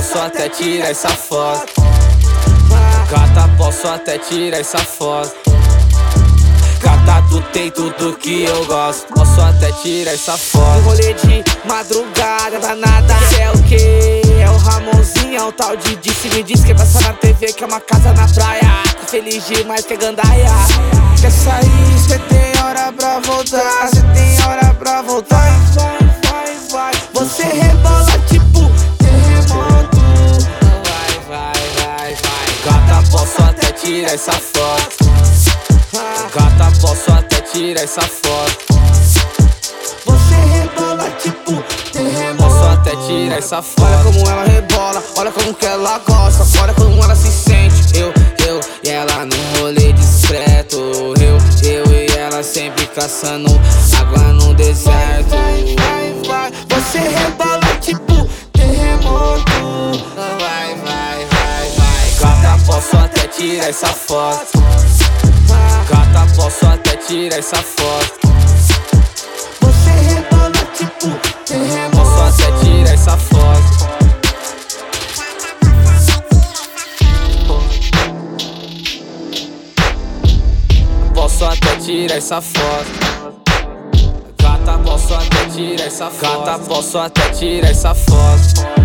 posso até tirar essa foto. Gata, posso até tirar essa foto. Gata, tu tem tudo que eu gosto, posso até tirar essa foto. Rolê de madrugada, danada. Cê é o quê? É o Ramonzinho, é o tal de Disse. Me diz que passa na TV, que é uma casa na praia. Tá feliz demais, quer gandaia. Quer sair, cê tem hora pra voltar. Cê tem hora pra voltar. Vai. Você rebola tipo terremoto. Vai. Gata, posso até tirar essa foto. Gata, posso até tirar essa foto. Você rebola tipo terremoto. Posso até tirar essa foto. Olha como ela rebola, olha como que ela gosta. Olha como ela se sente. Eu e ela no rolê discreto. Eu e ela sempre caçando água no deserto. Vai. Você rebola tipo terremoto. Vai. Gata, posso até tirar essa foto. Gata, posso até tirar essa foto. Você rebola tipo terremoto. Posso até tirar essa foto. Posso até tirar essa foto. Gata, posso até tirar essa foto. Gata, posso até tirar essa foto.